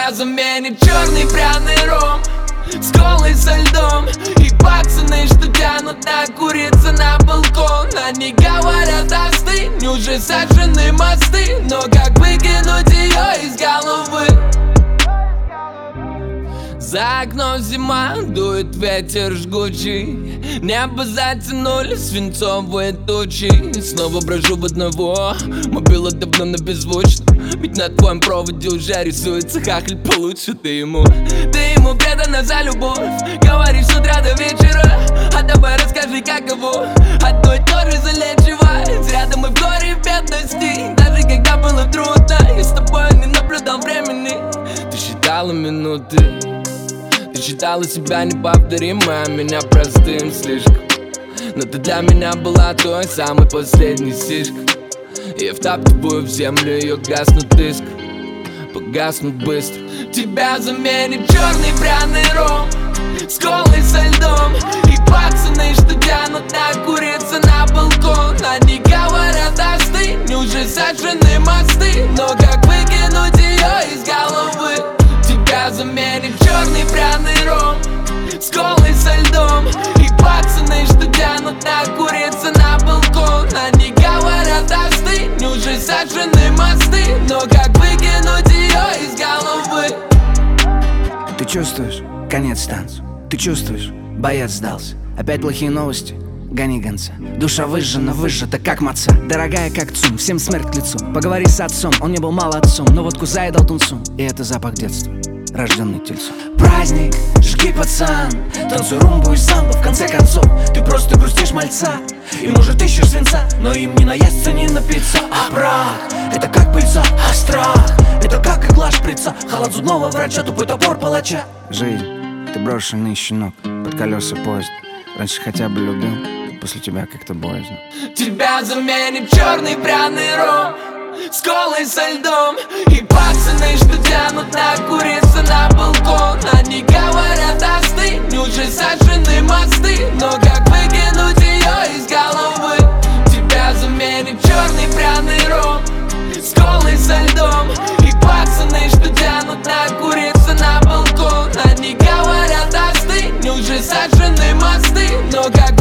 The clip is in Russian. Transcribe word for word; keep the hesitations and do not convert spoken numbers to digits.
Тебя заменит черный пряный ром с колой со льдом. И пацаны, что тянут накуриться на балкон, они говорят: остынь, уже сожжены мосты. Но как выкинуть ее из головы? За окном зима, дует ветер жгучий, небо затянули свинцовые тучи. Снова брожу в одного, мобила давно на беззвучном, ведь на твоем проводе уже рисуется хахаль получше. Ты ему, ты ему предана за любовь, говоришь с утра до вечера. А давай расскажи, как его одно и то же залечивать. Рядом и в горе, и в бедности, даже когда было трудно, я с тобой не наблюдал времени. Ты считала минуты, ты считала себя неповторимой, а меня простым слишком. Но ты для меня была той самой последней сишкой. Я втаптываю в землю ее, гаснут искры, погаснут быстро. Тебя заменит черный пряный ром с колой со льдом. И пацаны, что тянут накуриться на балкон, они говорят: остынь, уже сожжены мосты. Но как выкинуть ее из головы? Тебя заменит черный пряный ром с колой со льдом. И пацаны, что тянут накуриться на балкон, они говорят: остынь, уже сожжены мосты. Но как выкинуть ее из головы? Ты чувствуешь? Конец танцу. Ты чувствуешь? Боец сдался. Опять плохие новости? Гони гонца. Душа выжжена, выжжета, как маца. Дорогая, как цум, всем смерть к лицу. Поговори с отцом, он не был молодцом, но водку заедал тунцом. И это запах детства, рожденный тельцом. Праздник, жги, пацан, танцуй румбу и самбо, в конце концов. Ты просто грустишь мальца, и может ищешь свинца, но им не наесться, не напиться. А прах, это как пыльца, а страх, это как игла шприца, холод зубного врача, тупой топор палача. Жизнь, ты брошенный щенок под колеса поезда. Раньше хотя бы любил, после тебя как-то боязно. Тебя заменит черный пряный ром с колой со льдом. И пацаны, что тянут накуриться на балкон, они говорят: остынь, уже сожжены мосты. Но как выкинуть ее из головы? Тебя заменит черный пряный ром с колой со льдом. И пацаны, что тянут накуриться на балкон, они говорят: остынь, уже сожжены мосты. Но как